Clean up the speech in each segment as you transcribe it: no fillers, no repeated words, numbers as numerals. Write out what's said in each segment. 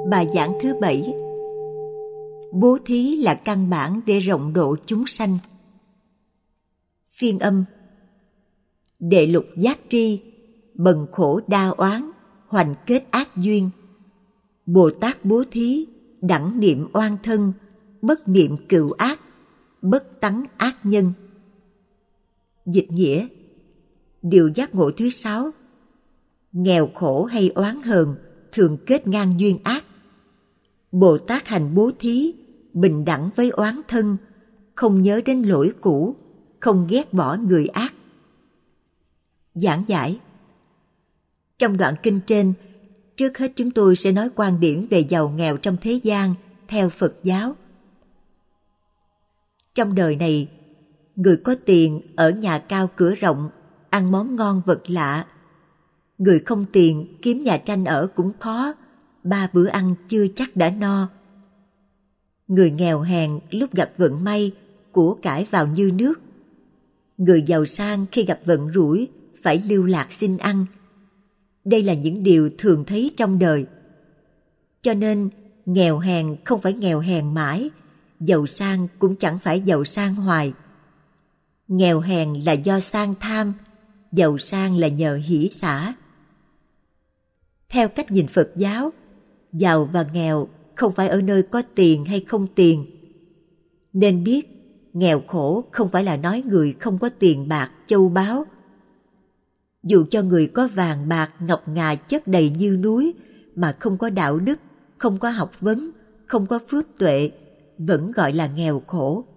Bài giảng thứ 7. Bố thí là căn bản để rộng độ chúng sanh. Phiên âm. Đệ lục giác tri, bần khổ đa oán, hoành kết ác duyên. Bồ Tát bố thí, đẳng niệm oan thân, bất niệm cựu ác, bất tắng ác nhân. Dịch nghĩa: điều giác ngộ thứ 6. Nghèo khổ hay oán hờn thường kết ngang duyên ác. Bồ Tát hành bố thí, bình đẳng với oán thân, không nhớ đến lỗi cũ, không ghét bỏ người ác. Giảng giải. Trong đoạn kinh trên, trước hết chúng tôi sẽ nói quan điểm về giàu nghèo trong thế gian theo Phật giáo. Trong đời này, người có tiền ở nhà cao cửa rộng, ăn món ngon vật lạ. Người không tiền kiếm nhà tranh ở cũng khó, 3 bữa ăn chưa chắc đã no. Người nghèo hèn lúc gặp vận may, của cải vào như nước. Người giàu sang khi gặp vận rủi, phải lưu lạc xin ăn. Đây là những điều thường thấy trong đời. Cho nên, nghèo hèn không phải nghèo hèn mãi, giàu sang cũng chẳng phải giàu sang hoài. Nghèo hèn là do sang tham, giàu sang là nhờ hỷ xả. Theo cách nhìn Phật giáo, giàu và nghèo không phải ở nơi có tiền hay không tiền. Nên biết, nghèo khổ không phải là nói người không có tiền bạc, châu báu. Dù cho người có vàng bạc, ngọc ngà chất đầy như núi, mà không có đạo đức, không có học vấn, không có phước tuệ, vẫn gọi là nghèo khổ.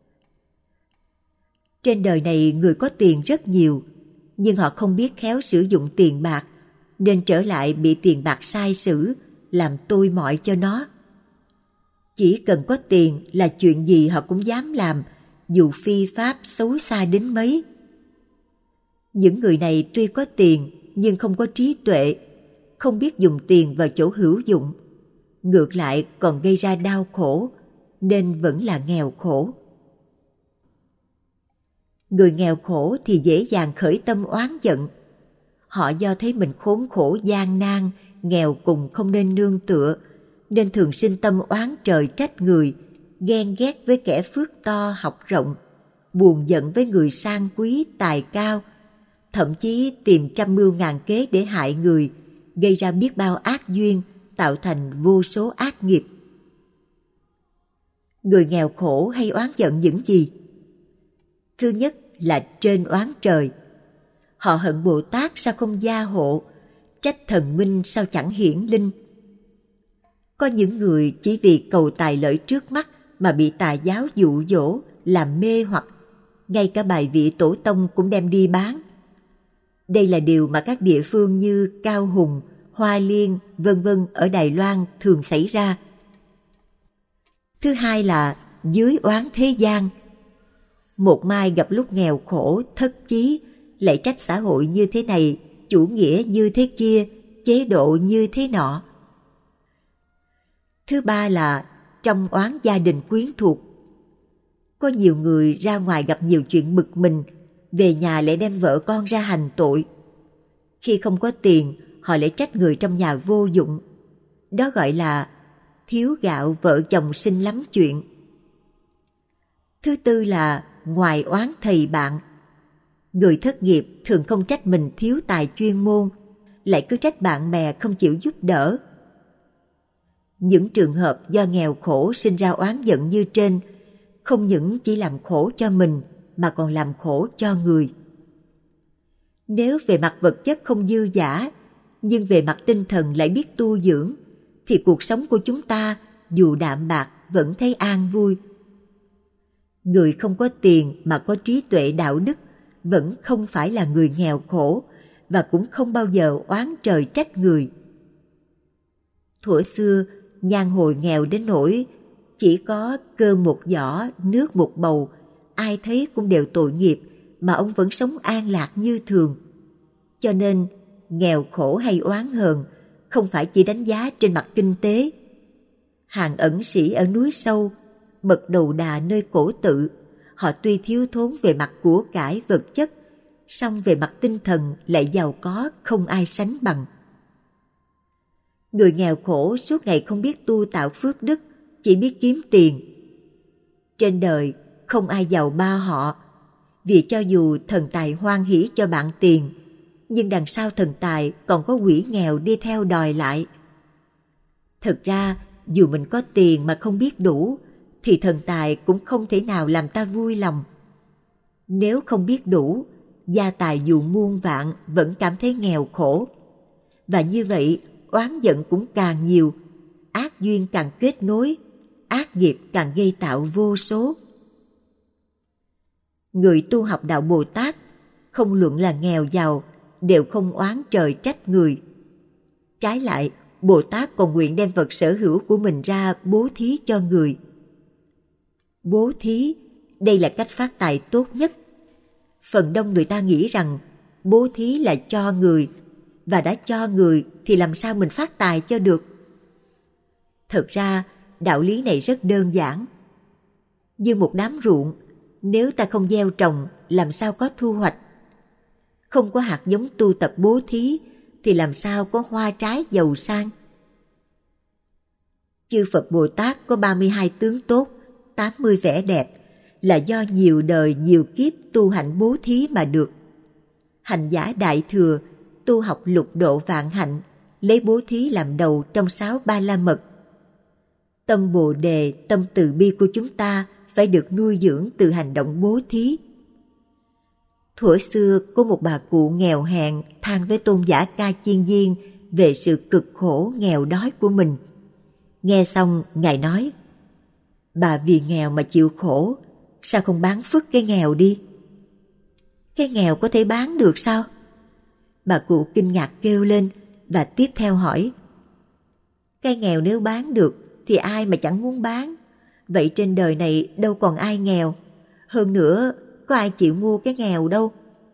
Trên đời này người có tiền rất nhiều, nhưng họ không biết khéo sử dụng tiền bạc, nên trở lại bị tiền bạc sai sử, làm tôi mọi cho nó. Chỉ cần có tiền là chuyện gì họ cũng dám làm, dù phi pháp xấu xa đến mấy. Những người này tuy có tiền nhưng không có trí tuệ, không biết dùng tiền vào chỗ hữu dụng, ngược lại còn gây ra đau khổ, nên vẫn là nghèo khổ. Người nghèo khổ thì dễ dàng khởi tâm oán giận. Họ do thấy mình khốn khổ gian nan, nghèo cùng không nên nương tựa, nên thường sinh tâm oán trời trách người, ghen ghét với kẻ phước to học rộng, buồn giận với người sang quý tài cao, thậm chí tìm trăm mưu ngàn kế để hại người, gây ra biết bao ác duyên, tạo thành vô số ác nghiệp. Người nghèo khổ hay oán giận những gì? Thứ nhất là trên oán trời. Họ hận Bồ Tát sao không gia hộ, trách thần minh sao chẳng hiển linh. Có những người chỉ vì cầu tài lợi trước mắt mà bị tà giáo dụ dỗ, làm mê hoặc, ngay cả bài vị tổ tông cũng đem đi bán. Đây là điều mà các địa phương như Cao Hùng, Hoa Liên, vân vân ở Đài Loan thường xảy ra. Thứ hai là dưới oán thế gian. Một mai gặp lúc nghèo khổ, thất chí, lại trách xã hội như thế này, chủ nghĩa như thế kia, chế độ như thế nọ. Thứ ba là trong oán gia đình quyến thuộc. Có nhiều người ra ngoài gặp nhiều chuyện bực mình, về nhà lại đem vợ con ra hành tội. Khi không có tiền, họ lại trách người trong nhà vô dụng. Đó gọi là thiếu gạo vợ chồng sinh lắm chuyện. Thứ tư là ngoài oán thầy bạn. Người thất nghiệp thường không trách mình thiếu tài chuyên môn, lại cứ trách bạn bè không chịu giúp đỡ. Những trường hợp do nghèo khổ sinh ra oán giận như trên, không những chỉ làm khổ cho mình mà còn làm khổ cho người. Nếu về mặt vật chất không dư dả, nhưng về mặt tinh thần lại biết tu dưỡng, thì cuộc sống của chúng ta dù đạm bạc vẫn thấy an vui. Người không có tiền mà có trí tuệ đạo đức vẫn không phải là người nghèo khổ, và cũng không bao giờ oán trời trách người. Thuở xưa, nhan hồi nghèo đến nỗi chỉ có cơm một giỏ, nước một bầu, ai thấy cũng đều tội nghiệp, mà ông vẫn sống an lạc như thường. Cho nên, nghèo khổ hay oán hờn không phải chỉ đánh giá trên mặt kinh tế. Hàng ẩn sĩ ở núi sâu, bậc đầu đà nơi cổ tự, họ tuy thiếu thốn về mặt của cải vật chất, song về mặt tinh thần lại giàu có không ai sánh bằng. Người nghèo khổ suốt ngày không biết tu tạo phước đức, chỉ biết kiếm tiền. Trên đời không ai giàu ba họ, vì cho dù thần tài hoan hỷ cho bạn tiền, nhưng đằng sau thần tài còn có quỷ nghèo đi theo đòi lại. Thực ra, dù mình có tiền mà không biết đủ, thì thần tài cũng không thể nào làm ta vui lòng. Nếu không biết đủ, gia tài dù muôn vạn vẫn cảm thấy nghèo khổ. Và như vậy, oán giận cũng càng nhiều, ác duyên càng kết nối, ác nghiệp càng gây tạo vô số. Người tu học đạo Bồ Tát, không luận là nghèo giàu, đều không oán trời trách người. Trái lại, Bồ Tát còn nguyện đem vật sở hữu của mình ra bố thí cho người. Bố thí, đây là cách phát tài tốt nhất. Phần đông người ta nghĩ rằng bố thí là cho người, và đã cho người thì làm sao mình phát tài cho được. Thật ra, đạo lý này rất đơn giản. Như một đám ruộng, nếu ta không gieo trồng, làm sao có thu hoạch? Không có hạt giống tu tập bố thí, thì làm sao có hoa trái giàu sang? Chư Phật Bồ Tát có 32 tướng tốt, 80 vẻ đẹp, là do nhiều đời nhiều kiếp tu hạnh bố thí mà được. Hành giả Đại Thừa tu học lục độ vạn hạnh, lấy bố thí làm đầu trong 6 ba la mật. Tâm Bồ Đề, tâm từ bi của chúng ta phải được nuôi dưỡng từ hành động bố thí. Thuở xưa có một bà cụ nghèo hèn than với tôn giả Ca Chiên Viên về sự cực khổ nghèo đói của mình. Nghe xong, Ngài nói: bà vì nghèo mà chịu khổ, sao không bán phứt cái nghèo đi? Cái nghèo có thể bán được sao? Bà cụ kinh ngạc kêu lên và tiếp theo hỏi: cái nghèo nếu bán được thì ai mà chẳng muốn bán? Vậy trên đời này đâu còn ai nghèo. Hơn nữa, có ai chịu mua cái nghèo đâu.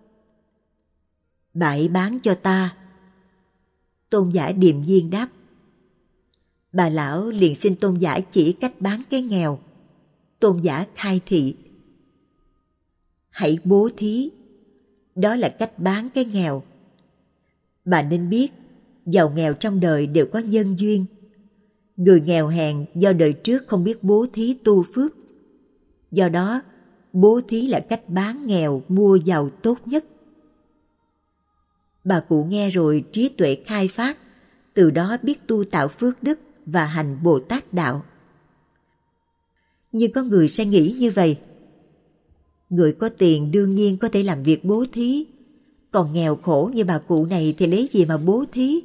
Bà ấy bán cho ta. Tôn giả Điềm Viên đáp. Bà lão liền xin tôn giả chỉ cách bán cái nghèo. Tôn giả khai thị: hãy bố thí, đó là cách bán cái nghèo. Bà nên biết, giàu nghèo trong đời đều có nhân duyên. Người nghèo hèn do đời trước không biết bố thí tu phước. Do đó, bố thí là cách bán nghèo mua giàu tốt nhất. Bà cụ nghe rồi trí tuệ khai phát, từ đó biết tu tạo phước đức và hành Bồ Tát đạo. Nhưng có người sẽ nghĩ như vậy: người có tiền đương nhiên có thể làm việc bố thí, còn nghèo khổ như bà cụ này thì lấy gì mà bố thí?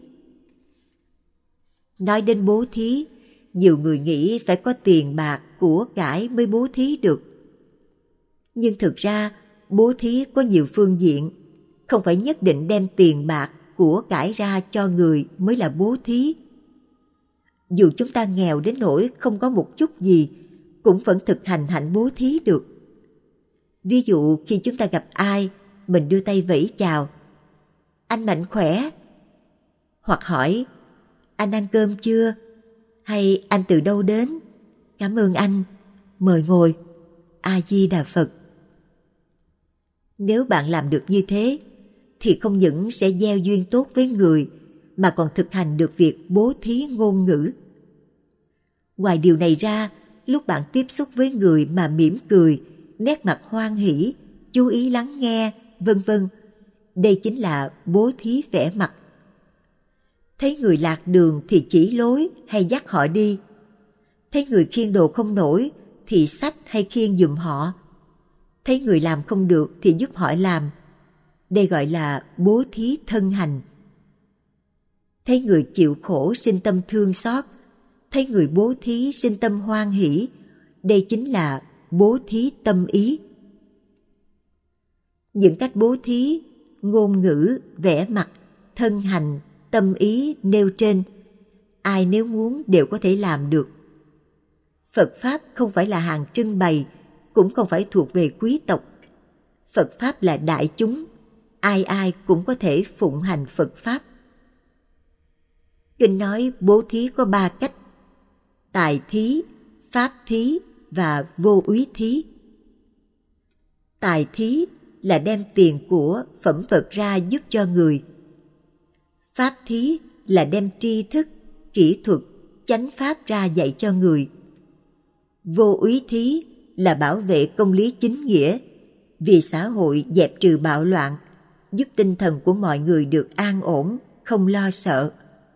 Nói đến bố thí, nhiều người nghĩ phải có tiền bạc, của cải mới bố thí được. Nhưng thực ra, bố thí có nhiều phương diện, không phải nhất định đem tiền bạc, của cải ra cho người mới là bố thí. Dù chúng ta nghèo đến nỗi không có một chút gì, cũng vẫn thực hành hạnh bố thí được. Ví dụ khi chúng ta gặp ai, mình đưa tay vẫy chào: anh mạnh khỏe. Hoặc hỏi: anh ăn cơm chưa? Hay anh từ đâu đến? Cảm ơn anh, mời ngồi. A Di Đà Phật. Nếu bạn làm được như thế, thì không những sẽ gieo duyên tốt với người, mà còn thực hành được việc bố thí ngôn ngữ. Ngoài điều này ra, lúc bạn tiếp xúc với người mà mỉm cười, nét mặt hoan hỷ, chú ý lắng nghe, vân vân, đây chính là bố thí vẻ mặt. Thấy người lạc đường thì chỉ lối hay dắt họ đi. Thấy người khiêng đồ không nổi thì xách hay khiêng giùm họ. Thấy người làm không được thì giúp họ làm. Đây gọi là bố thí thân hành. Thấy người chịu khổ sinh tâm thương xót, thấy người bố thí sinh tâm hoan hỷ, đây chính là bố thí tâm ý. Những cách bố thí, ngôn ngữ, vẻ mặt, thân hành, tâm ý nêu trên, ai nếu muốn đều có thể làm được. Phật Pháp không phải là hàng trưng bày, cũng không phải thuộc về quý tộc. Phật Pháp là đại chúng, ai ai cũng có thể phụng hành Phật Pháp. Kinh nói bố thí có 3 cách: tài thí, pháp thí và vô úy thí. Tài thí là đem tiền của, phẩm vật ra giúp cho người. Pháp thí là đem tri thức, kỹ thuật, chánh pháp ra dạy cho người. Vô úy thí là bảo vệ công lý chính nghĩa, vì xã hội dẹp trừ bạo loạn, giúp tinh thần của mọi người được an ổn, không lo sợ.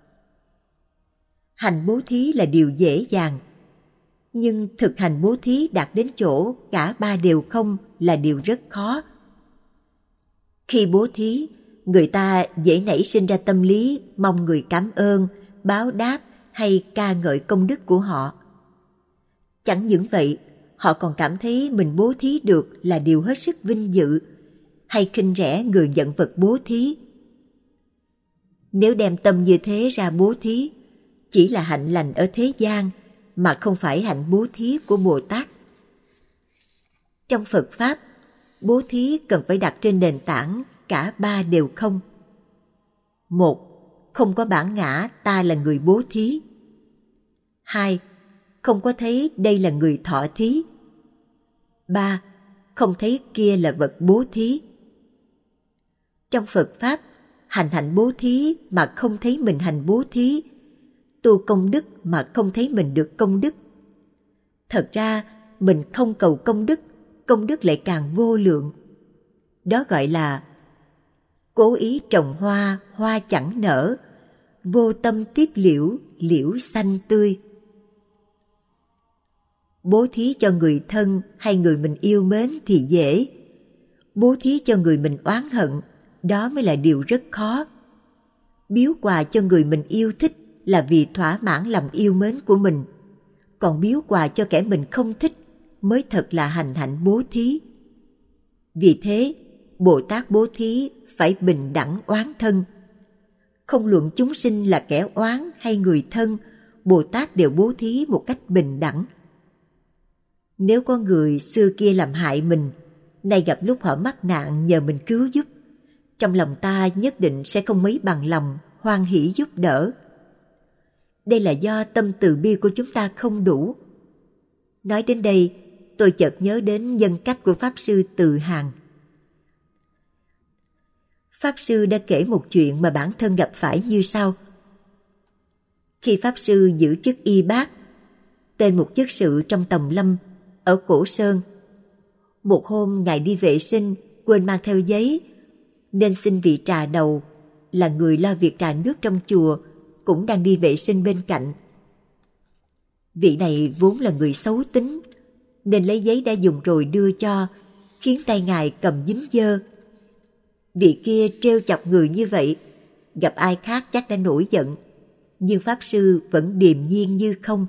Hành bố thí là điều dễ dàng, nhưng thực hành bố thí đạt đến chỗ cả ba đều không là điều rất khó. Khi bố thí, người ta dễ nảy sinh ra tâm lý mong người cảm ơn, báo đáp hay ca ngợi công đức của họ. Chẳng những vậy, họ còn cảm thấy mình bố thí được là điều hết sức vinh dự, hay khinh rẻ người nhận vật bố thí. Nếu đem tâm như thế ra bố thí, chỉ là hạnh lành ở thế gian, mà không phải hạnh bố thí của Bồ Tát. Trong Phật Pháp, bố thí cần phải đặt trên nền tảng cả ba đều không. 1. Không có bản ngã ta là người bố thí. 2. Không có thấy đây là người thọ thí. 3. Không thấy kia là vật bố thí. Trong Phật Pháp, hành bố thí mà không thấy mình hành bố thí, tu công đức mà không thấy mình được công đức. Thật ra, mình không cầu công đức lại càng vô lượng. Đó gọi là cố ý trồng hoa, hoa chẳng nở, vô tâm tiếp liễu, liễu xanh tươi. Bố thí cho người thân hay người mình yêu mến thì dễ. Bố thí cho người mình oán hận, đó mới là điều rất khó. Biếu quà cho người mình yêu thích là vì thỏa mãn lòng yêu mến của mình. Còn biếu quà cho kẻ mình không thích mới thật là hành hạnh bố thí. Vì thế, Bồ Tát bố thí phải bình đẳng oán thân. Không luận chúng sinh là kẻ oán hay người thân, Bồ Tát đều bố thí một cách bình đẳng. Nếu có người xưa kia làm hại mình, nay gặp lúc họ mắc nạn nhờ mình cứu giúp, trong lòng ta nhất định sẽ không mấy bằng lòng, hoan hỷ giúp đỡ. Đây là do tâm từ bi của chúng ta không đủ. Nói đến đây, tôi chợt nhớ đến nhân cách của Pháp Sư Từ Hàng. Pháp Sư đã kể một chuyện mà bản thân gặp phải như sau. Khi Pháp Sư giữ chức y bác, tên một chức sự trong Tòng Lâm, ở Cổ Sơn, một hôm Ngài đi vệ sinh, quên mang theo giấy, nên xin vị trà đầu, là người lo việc trà nước trong chùa, cũng đang đi vệ sinh bên cạnh. Vị này vốn là người xấu tính, nên lấy giấy đã dùng rồi đưa cho, khiến tay Ngài cầm dính dơ. Vị kia trêu chọc người như vậy, gặp ai khác chắc đã nổi giận, nhưng Pháp Sư vẫn điềm nhiên như không.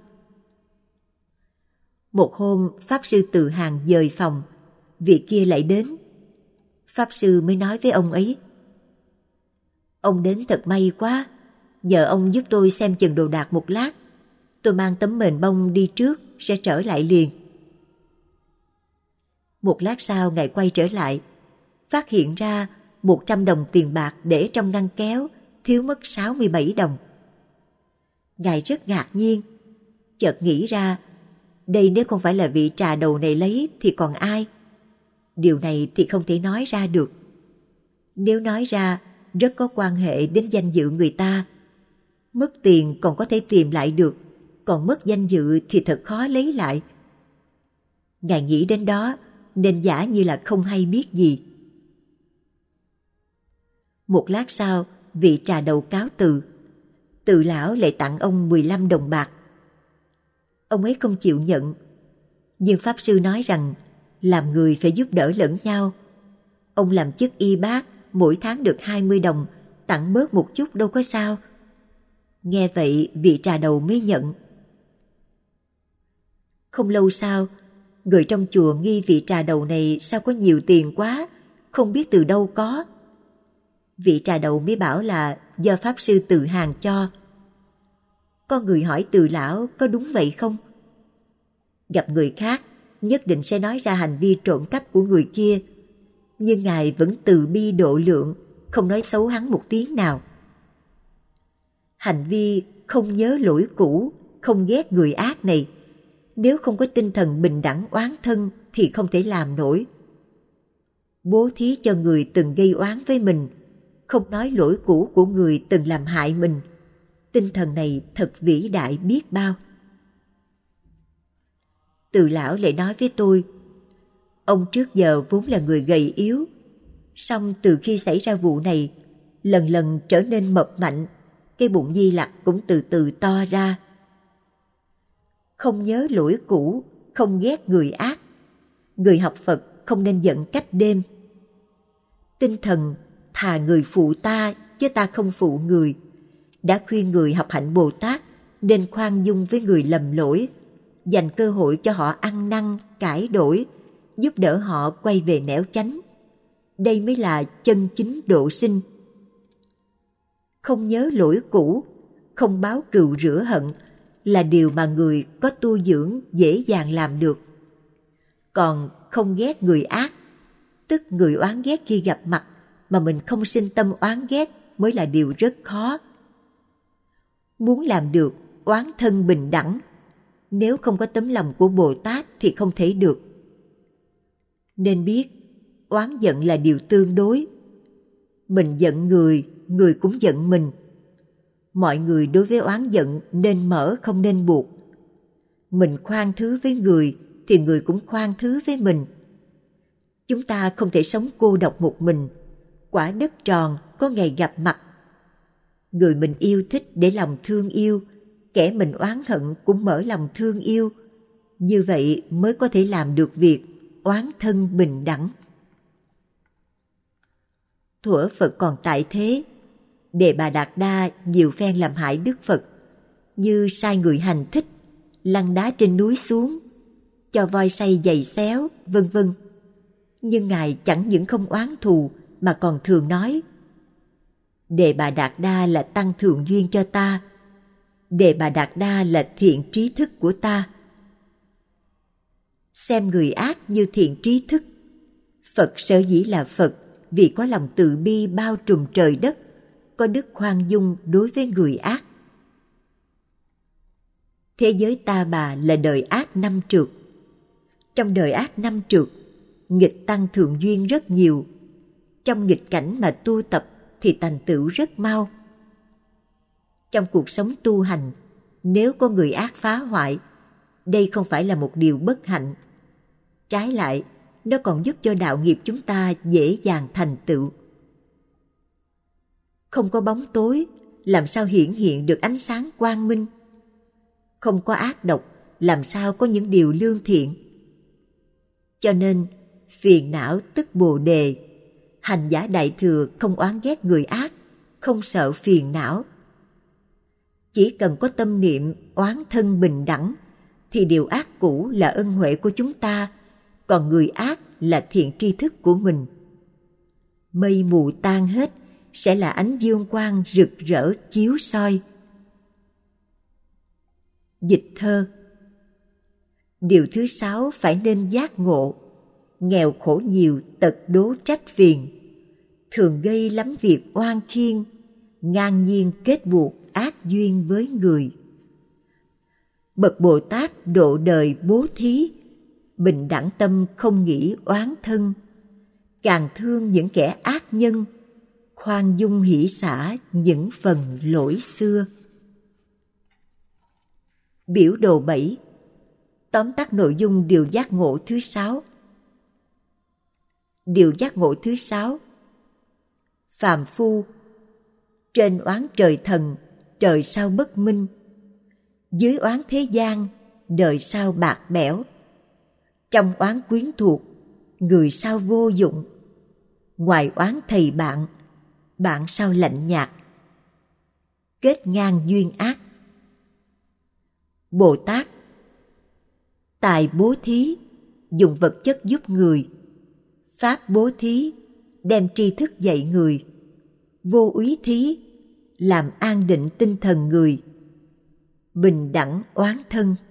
Một hôm, Pháp Sư Từ Hàng dời phòng, vị kia lại đến. Pháp Sư mới nói với ông ấy: "Ông đến thật may quá, nhờ ông giúp tôi xem chừng đồ đạc một lát. Tôi mang tấm mền bông đi trước, sẽ trở lại liền." Một lát sau Ngài quay trở lại, phát hiện ra 100 đồng tiền bạc để trong ngăn kéo, thiếu mất 67 đồng. Ngài rất ngạc nhiên, chợt nghĩ ra, đây nếu không phải là vị trà đầu này lấy thì còn ai? Điều này thì không thể nói ra được. Nếu nói ra, rất có quan hệ đến danh dự người ta. Mất tiền còn có thể tìm lại được, còn mất danh dự thì thật khó lấy lại. Ngài nghĩ đến đó, nên giả như là không hay biết gì. Một lát sau, vị trà đầu cáo từ. Từ lão lại tặng ông 15 đồng bạc. Ông ấy không chịu nhận, nhưng Pháp Sư nói rằng làm người phải giúp đỡ lẫn nhau. Ông làm chức y bác, mỗi tháng được 20 đồng, tặng bớt một chút đâu có sao. Nghe vậy, vị trà đầu mới nhận. Không lâu sau, người trong chùa nghi vị trà đầu này sao có nhiều tiền quá, không biết từ đâu có. Vị trà đầu mới bảo là do Pháp Sư Từ Hàng cho. Có người hỏi Từ lão có đúng vậy không? Gặp người khác, nhất định sẽ nói ra hành vi trộm cắp của người kia, nhưng Ngài vẫn từ bi độ lượng, không nói xấu hắn một tiếng nào. Hành vi không nhớ lỗi cũ, không ghét người ác này, nếu không có tinh thần bình đẳng oán thân thì không thể làm nổi. Bố thí cho người từng gây oán với mình, không nói lỗi cũ của người từng làm hại mình, Tinh thần này thật vĩ đại biết bao. Từ lão lại nói với tôi, ông trước giờ vốn là người gầy yếu, song từ khi xảy ra vụ này, lần lần trở nên mập mạnh, cái bụng Di Lặc cũng từ từ to ra. Không nhớ lỗi cũ, không ghét người ác. Người học Phật không nên giận cách đêm. Tinh thần thà người phụ ta chứ ta không phụ người, đã khuyên người học hạnh Bồ Tát nên khoan dung với người lầm lỗi, dành cơ hội cho họ ăn năn, cải đổi, giúp đỡ họ quay về nẻo chánh. Đây mới là chân chính độ sinh. Không nhớ lỗi cũ, không báo cừu rửa hận là điều mà người có tu dưỡng dễ dàng làm được. Còn không ghét người ác, tức người oán ghét khi gặp mặt mà mình không sinh tâm oán ghét mới là điều rất khó. Muốn làm được oán thân bình đẳng, nếu không có tấm lòng của Bồ Tát thì không thể được. Nên biết, oán giận là điều tương đối. Mình giận người, người cũng giận mình. Mọi người đối với oán giận nên mở không nên buộc. Mình khoan thứ với người thì người cũng khoan thứ với mình. Chúng ta không thể sống cô độc một mình. Quả đất tròn có ngày gặp mặt. Người mình yêu thích để lòng thương yêu, kẻ mình oán hận cũng mở lòng thương yêu. Như vậy mới có thể làm được việc oán thân bình đẳng. Thuở Phật còn tại thế, Đề Bà Đạt Đa nhiều phen làm hại Đức Phật, như sai người hành thích, lăn đá trên núi xuống, cho voi say giày xéo, vân vân. Nhưng Ngài chẳng những không oán thù mà còn thường nói: Đề Bà Đạt Đa là tăng thượng duyên cho ta, Đề Bà Đạt Đa là thiện trí thức của ta. Xem người ác như thiện trí thức. Phật sở dĩ là Phật vì có lòng từ bi bao trùm trời đất, có đức khoan dung đối với người ác. Thế giới ta bà là đời ác năm trượt. Trong đời ác năm trượt, nghịch tăng thượng duyên rất nhiều. Trong nghịch cảnh mà tu tập thì thành tựu rất mau. Trong cuộc sống tu hành, nếu có người ác phá hoại, đây không phải là một điều bất hạnh. Trái lại, nó còn giúp cho đạo nghiệp chúng ta dễ dàng thành tựu. Không có bóng tối, làm sao hiển hiện được ánh sáng quang minh? Không có ác độc, làm sao có những điều lương thiện? Cho nên, phiền não tức Bồ Đề. Hành giả Đại Thừa không oán ghét người ác, không sợ phiền não. Chỉ cần có tâm niệm oán thân bình đẳng, thì điều ác cũ là ân huệ của chúng ta, còn người ác là thiện tri thức của mình. Mây mù tan hết, sẽ là ánh dương quang rực rỡ chiếu soi. Dịch thơ. Điều thứ 6 phải nên giác ngộ. Nghèo khổ nhiều tật đố trách phiền, thường gây lắm việc oan khiên, ngang nhiên kết buộc ác duyên với người. Bậc Bồ Tát độ đời bố thí, bình đẳng tâm không nghĩ oán thân, càng thương những kẻ ác nhân, khoan dung hỷ xả những phần lỗi xưa. Biểu đồ 7. Tóm tắt nội dung điều giác ngộ thứ 6. Điều giác ngộ thứ 6. Phàm phu, trên oán trời thần, trời sao bất minh, dưới oán thế gian, đời sao bạc bẽo, trong oán quyến thuộc, người sao vô dụng, ngoài oán thầy bạn, bạn sao lạnh nhạt, kết ngang duyên ác. Bồ Tát tài bố thí, dùng vật chất giúp người. Pháp bố thí, đem tri thức dạy người. Vô úy thí, làm an định tinh thần người. Bình đẳng oán thân.